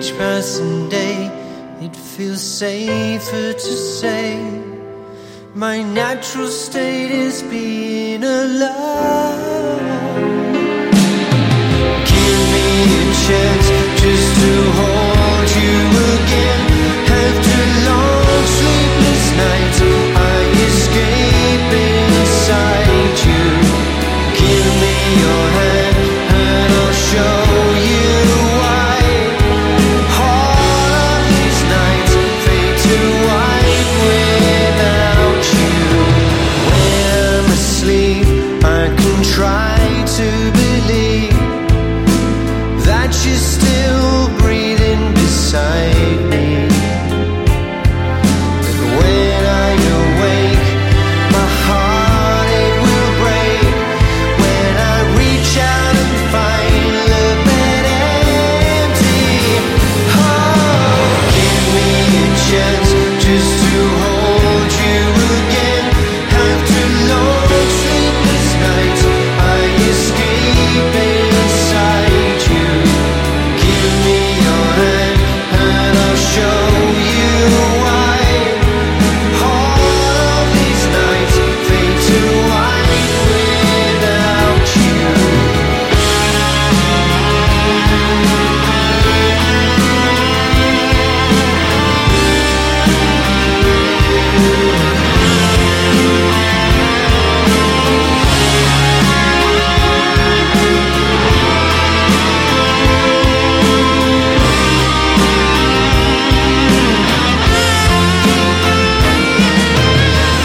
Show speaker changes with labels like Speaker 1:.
Speaker 1: each passing day, it feels safer to say my natural state is being alone. Give me a chance just to hold you again. After long sleepless nights, I escape inside you. Give me your hand and I'll show you why. All of these nights fade to white without you. When I'm asleep, I can try to